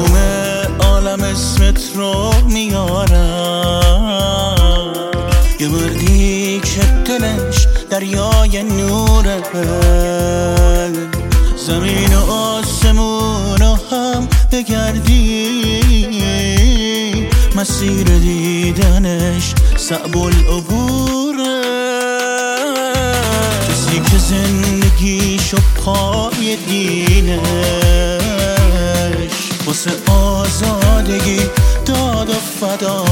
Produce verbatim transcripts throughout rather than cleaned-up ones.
تموم عالم اسمت رو میارم، یه مردی که دلش دریای نوره، زمین و آسمون رو هم بگردی مسیر دیدنش صعب العبوره. کسی که زندگیشو پای دینش واسه آزادگی داد و فدا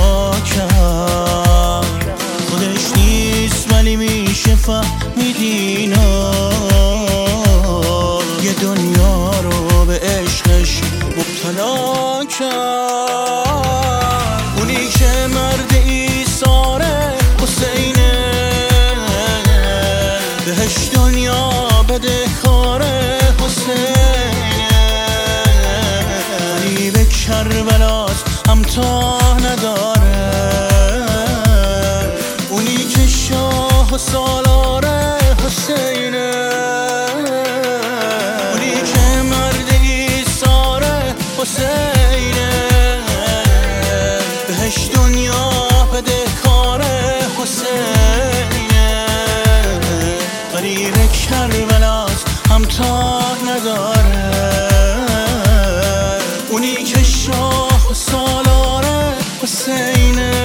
کرد، خودش نیست ولی میشه فهمیدینا یه دنیا رو به عشقش مبتلا کرد. اونی که مرد ایثاره حسینه، بهش دنیا بده کاره حسینه، غریب کربلاست همتا نداره، اونی که شاه و سالاره حسینه، اونی که مرد ایثاره حسینه، بهش دنیا بده کاره حسینه، غریب کربلاست همتا نداره، اونی که شاه و سالاره حسینه.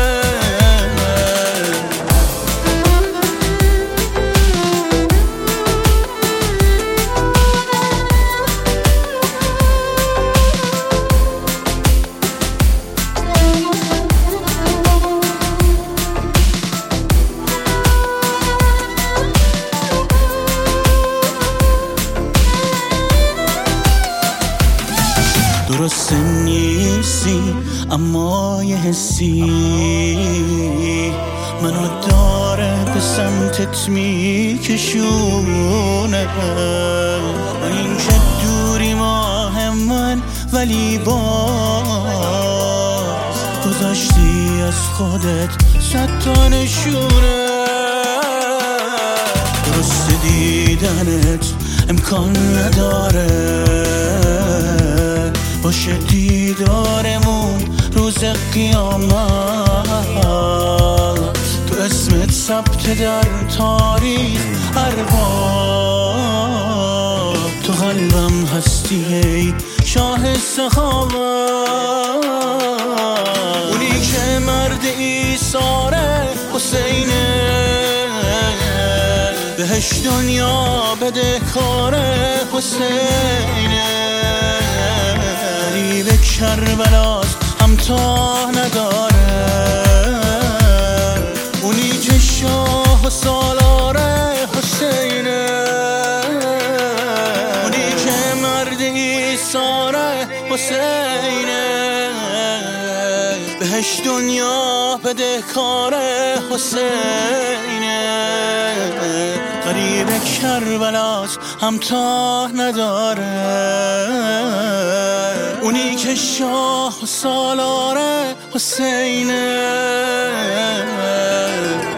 درست نیستی اما یه حسی منو داره به سمتت میکشونه، و این که دوری ماه من ولی باز گذاشتی از خودت صد تا نشونه. درست دیدنت امکان نداره باشه دیدارمون روز قیامت، تو اسمت ثبت در تاریخ ارباب، تو قلبم هستی ای شاه سخاوت، اونی که مرد ایثاره حسینه، بهش دنیا بده کاره حسینه، غریب کربلاست همتا نداره، اونی که شاه و سالاره حسینه، اونی که مرد ایثاره حسینه، بهش دنیا بده کاره حسینه، غریب کربلاست همتا نداره، اونی که شاه و سالاره حسینه.